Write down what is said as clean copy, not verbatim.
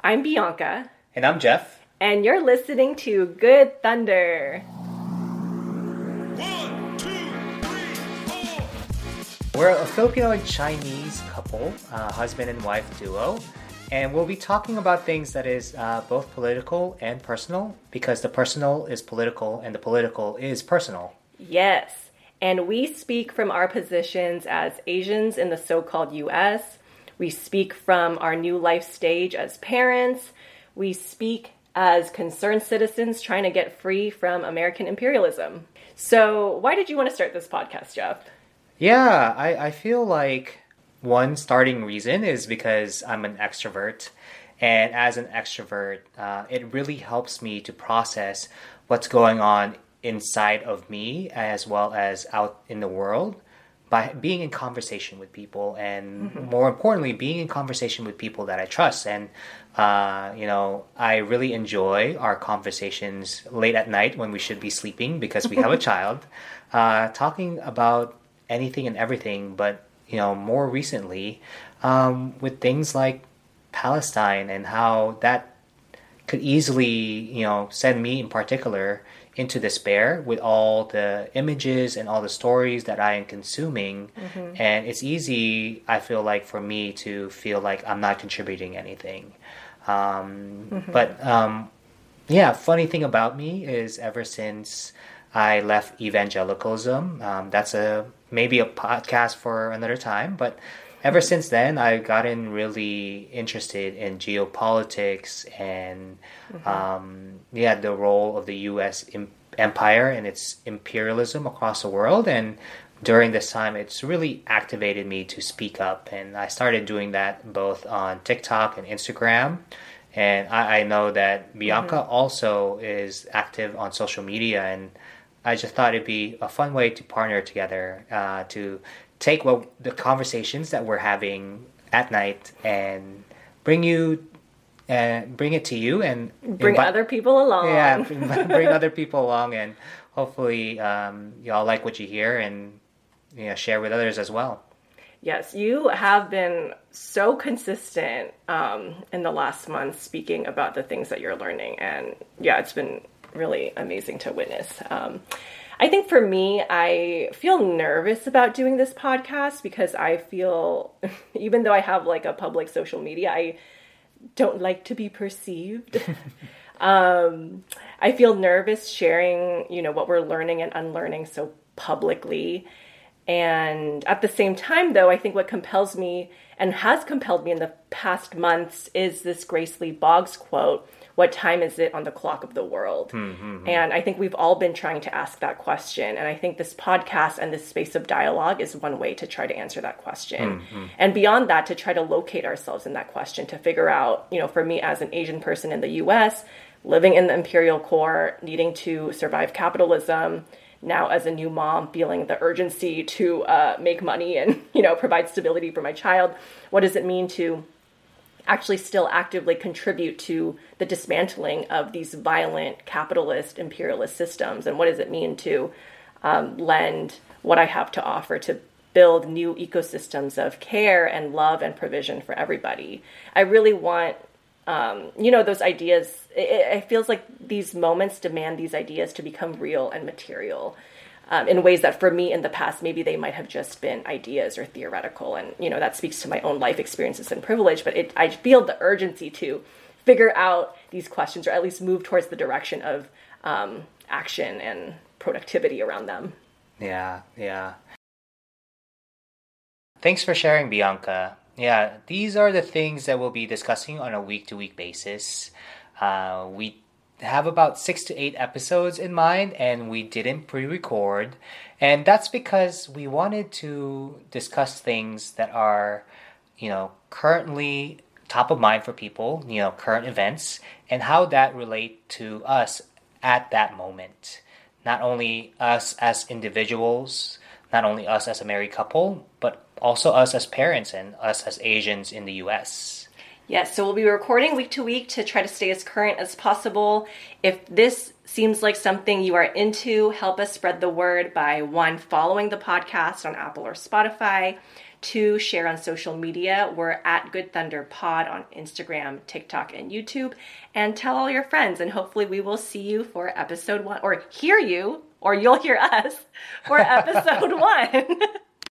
I'm Bianca. And I'm Jeff. And you're listening to Good Thunder. 1, 2, 3, 4. We're a Filipino and Chinese couple, husband and wife duo. And we'll be talking about things that is both political and personal, because the personal is political and the political is personal. Yes. And we speak from our positions as Asians in the so-called U.S. We speak from our new life stage as parents. We speak as concerned citizens trying to get free from American imperialism. So why did you want to start this podcast, Jeff? Yeah, I feel like one starting reason is because I'm an extrovert. And as an extrovert, it really helps me to process what's going on inside of me as well as out in the world by being in conversation with people, and more importantly, being in conversation with people that I trust. And, I really enjoy our conversations late at night when we should be sleeping because we have a child, talking about anything and everything. But, more recently, with things like Palestine and how that could easily, send me in particular into despair with all the images and all the stories that I am consuming. And it's easy, I feel like, for me to feel like I'm not contributing anything. But funny thing about me is ever since I left evangelicalism, that's maybe a podcast for another time, but ever since then, I've gotten really interested in geopolitics and, the role of the U.S. empire and its imperialism across the world. And during this time, it's really activated me to speak up. And I started doing that both on TikTok and Instagram. And I know that Bianca also is active on social media. And I just thought it'd be a fun way to partner together to take the conversations that we're having at night and bring it to you and bring other people along. Yeah, bring other people along, and hopefully y'all like what you hear and share with others as well. Yes, you have been so consistent in the last month speaking about the things that you're learning, and it's been really amazing to witness. I think for me, I feel nervous about doing this podcast because I feel, even though I have like a public social media, I don't like to be perceived. I feel nervous sharing, what we're learning and unlearning so publicly. And at the same time, though, I think what compels me and has compelled me in the past months is this Grace Lee Boggs quote, "What time is it on the clock of the world?" And I think we've all been trying to ask that question. And I think this podcast and this space of dialogue is one way to try to answer that question. And beyond that, to try to locate ourselves in that question, to figure out, for me as an Asian person in the U.S., living in the imperial core, needing to survive capitalism, now as a new mom, feeling the urgency to make money and, provide stability for my child. What does it mean to actually still actively contribute to the dismantling of these violent capitalist imperialist systems? And what does it mean to lend what I have to offer to build new ecosystems of care and love and provision for everybody? I really want, those ideas. It feels like these moments demand these ideas to become real and material. In ways that for me in the past, maybe they might have just been ideas or theoretical. And, that speaks to my own life experiences and privilege. But I feel the urgency to figure out these questions, or at least move towards the direction of action and productivity around them. Yeah. Thanks for sharing, Bianca. Yeah, these are the things that we'll be discussing on a week-to-week basis. We have about 6 to 8 episodes in mind, and we didn't pre-record, and that's because we wanted to discuss things that are currently top of mind for people, current events, and how that relate to us at that moment. Not only us as individuals, not only us as a married couple, but also us as parents and us as Asians in the U.S. Yes, so we'll be recording week to week to try to stay as current as possible. If this seems like something you are into, help us spread the word by 1, following the podcast on Apple or Spotify, to share on social media. We're at Good Thunder Pod on Instagram, TikTok, and YouTube. And tell all your friends, and hopefully we will see you for episode 1, or hear you, or you'll hear us for episode 1.